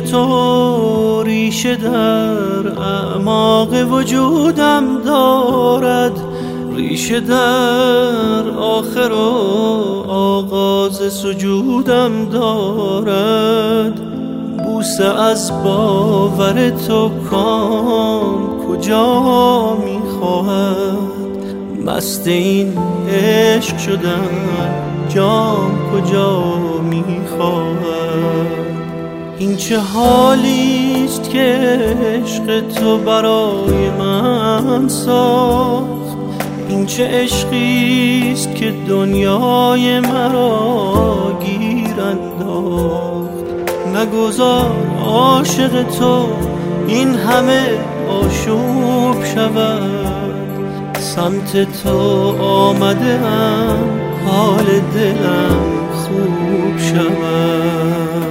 تو ریشه در اعماق وجودم دارد، ریشه در آخر و آغاز سجودم دارد. بوسه از باور تو کام کجا میخواهد، مست این عشق شدن جام کجا میخواهد. این چه حالیست که عشق تو برای من ساخت، این چه عشقیست که دنیای مرا گیر انداخت. نگذار عاشق تو این همه آشوب شود، سمت تو آمده ام حال دلم خوب شود.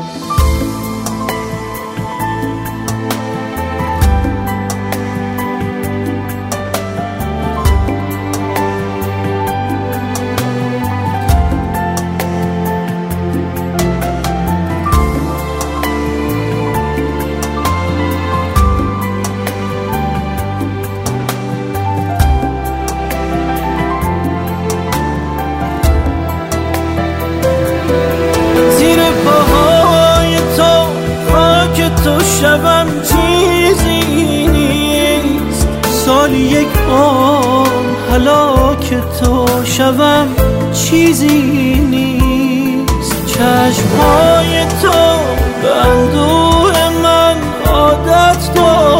شبم چیزی نیست، سال یک عمر هلاک تو شبم چیزی نیست. چشمهای تو به اندوه من عادت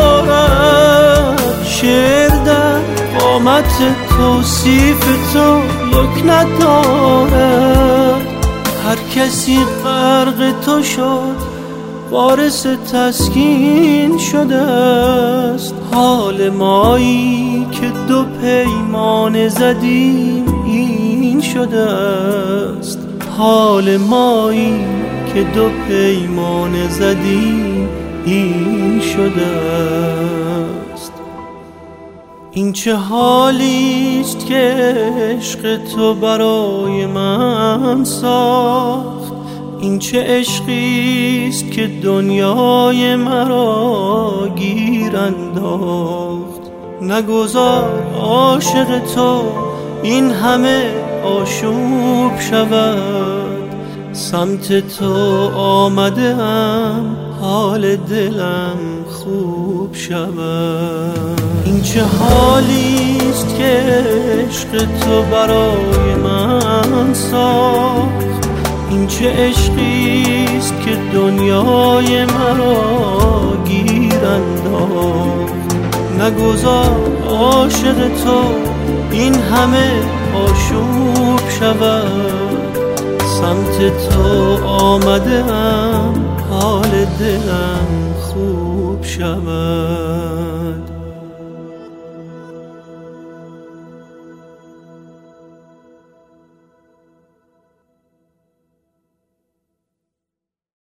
دارد، شعر در قامت توصیف تو یک ندارد. هر کسی غرق تو شد وارث تسکین شده است، حال مایی که دو پیمان زدیم این شده است. حال مایی که دو پیمان زدیم این شده است. این چه حالیست که عشق تو برای من ساخت، این چه عشقیست که دنیای مرا گیر انداخت. نگذار عاشق تو این همه آشوب شود، سمت تو آمده ام حال دلم خوب شود. این چه حالیست که عشق تو برای من ساخت، این چه عشقیست که دنیای مرا گیر انداخت. نگذار عاشق تو این همه آشوب شود، سمت تو آمده ام حال دلم خوب شود.